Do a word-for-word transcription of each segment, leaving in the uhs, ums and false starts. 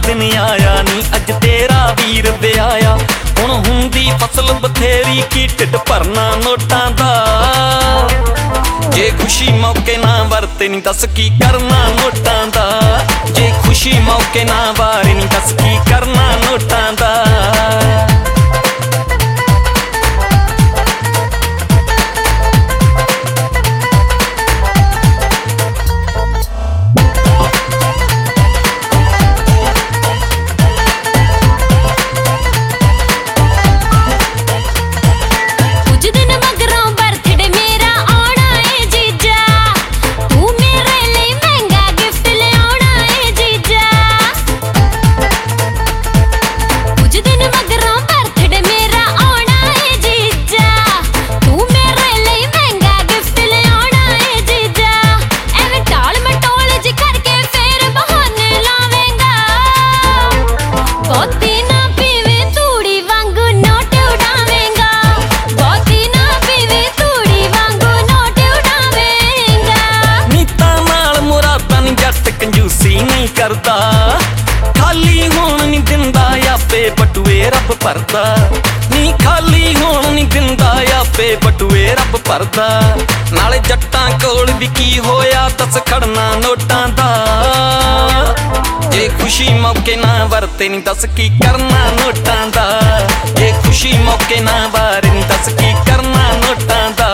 दिन आया नी अज तेरा वीर ब्याया। हुण हुंदी फसल बथेरी की ढिड भरना नोटां दा। जे खुशी मौके ना वरते नी दस की करना नोटां दा। जे खुशी मौके ना वारे नी दस की करना नोटां दा। करदा खाली होण नी दिंदा आपे बटुए रब भरदा। नी खाली होण नी दिंदा आपे बटुए रब भरदा। नाले जट्टां कोल भी की होया दस खड़ना नोटां दा। जे खुशी मौके ना वरते नी दस की करना नोटां दा। जे खुशी मौके ना वारे नी दस की करना नोटां दा।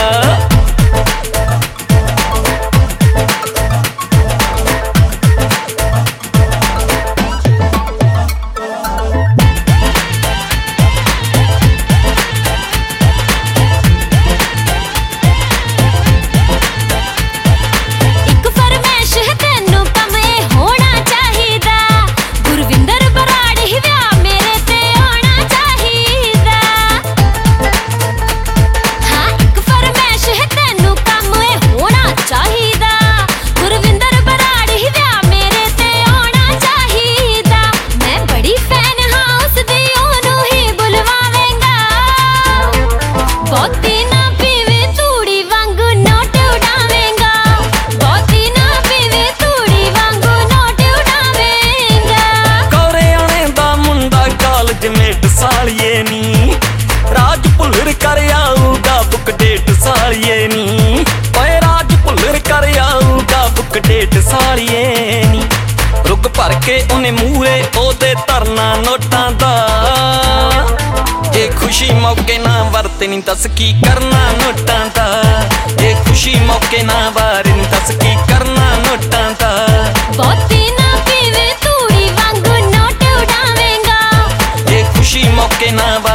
सालिए नी राज भुल्लर कर आऊगा बुक डेट सालिए नी। ओए राज भुल्लर कर आऊगा बुक डेट सालिए नी। रुक भर के उन्हें मूहे ओदे धरना नोटां दा। जे खुशी मौके ना वरते नी दस की करना नोटां दा। जे खुशी मौके ना वारे नी दस की करना नोटां दा। बहुती ना पीवे तूड़ी वांगू नोट उड़ावेंगा। खुशी मौके ना